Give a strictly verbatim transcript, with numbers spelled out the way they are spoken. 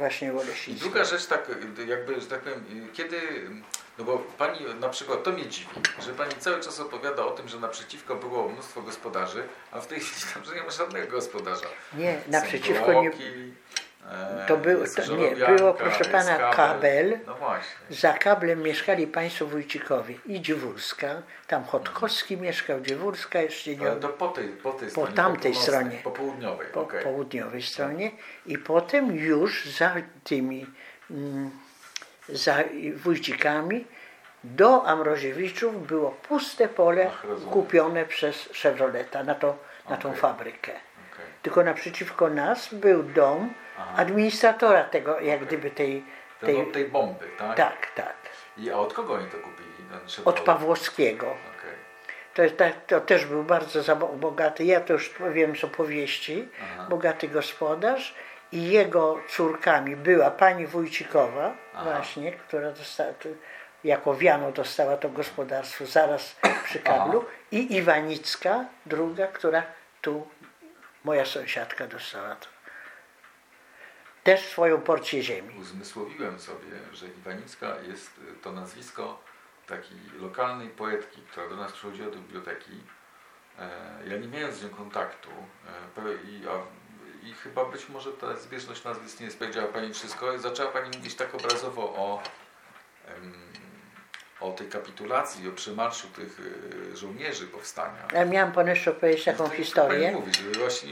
właśnie w I Oleśnicku. druga rzecz, tak jakby, że tak powiem, kiedy, no bo pani na przykład, to mnie dziwi, że pani cały czas opowiada o tym, że naprzeciwko było mnóstwo gospodarzy, a w tej chwili tam, że nie ma żadnego gospodarza. Nie, Są naprzeciwko nie... bloki, e, To było, jest to, nie, żołowianka, było proszę jest pana kabel. kabel. No właśnie. Za kablem mieszkali państwo Wójcikowie i Dziewórska. Tam Chodkowski mieszkał, Dziewórska jeszcze nie... Ale to po tej, po tej Po stronie, tamtej po stronie. Po południowej, Po okej. południowej stronie. I potem już za tymi, mm, za Wójcikami do Amroziewiczów było puste pole Ach, rozumiem. kupione przez Chevroleta na, to, na tą Okej. fabrykę. Okej. Tylko naprzeciwko nas był dom Aha. administratora tego, jak gdyby tej... Tej, tej tej bomby, tak? tak, tak. I, a od kogo oni to kupili? Ten Od Chevrolet? Pawłowskiego. Okej. To, jest tak- to też był bardzo za- bogaty, ja to już wiem z opowieści, Aha. bogaty gospodarz i jego córkami była pani Wójcikowa Aha. właśnie, która dostała, tu- jako wiano dostała to gospodarstwo zaraz przy kablu Aha. i Iwanicka, druga, która tu, moja sąsiadka dostała to. Też swoją porcję ziemi. Uzmysłowiłem sobie, że Iwanicka jest y, to nazwisko takiej lokalnej poetki, która do nas przychodziła do biblioteki. E, ja nie miałem z nią kontaktu e, pe- i, a, i chyba być może ta zbieżność nazwisk nie powiedziała pani wszystko. Zaczęła pani mówić tak obrazowo o, em, o tej kapitulacji, o przemarszu tych y, żołnierzy powstania. Ja miałam panu jeszcze opowiedzieć taką To- to historię. Pani mówi, że właśnie